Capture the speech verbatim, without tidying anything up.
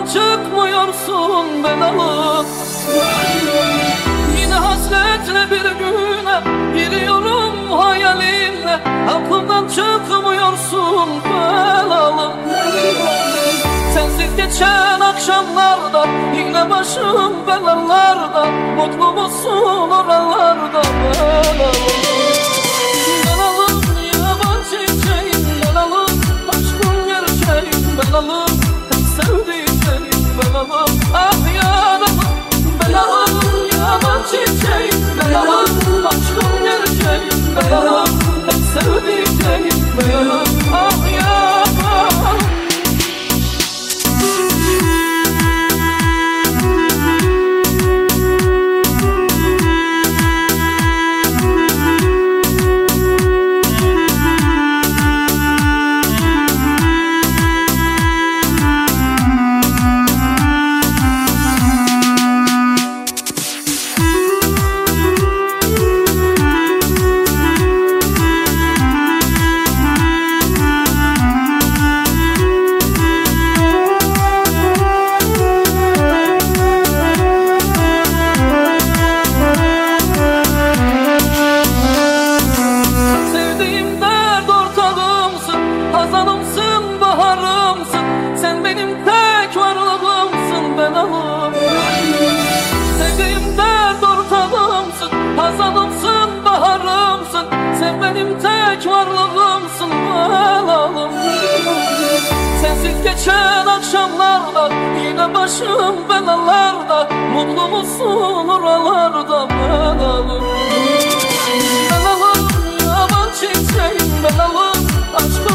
Aklımdan çıkmıyorsun belalı. Yine hasretle bir güne giriyorum hayalinle. Aklımdan çıkmıyorsun belalı. Sensiz geçen akşamlarda yine başım belalarda. Mutlu musun oralarda belalı? Belalı yaban çiçeğim belalı. Aşkın gerçeğim belalı. Sevdiceğim belalı. Ah yaralı belalı. Yaban çiçeğim belalı. Aşkın gerçeğim belalı. Sevdiceğim belalı. Ah yaralı. Hazanımsın, baharımsın. Sen benim tek varlığımsın benalım. Sevdiğim dert ortağımsın. Hazanımsın, baharımsın. Sen benim tek varlığımsın benalım. Sensiz geçen akşamlarda yine başım belalarda. Mutlu musun oralarda benalım? Benalım yaban çiçeğim benalım. Aşkım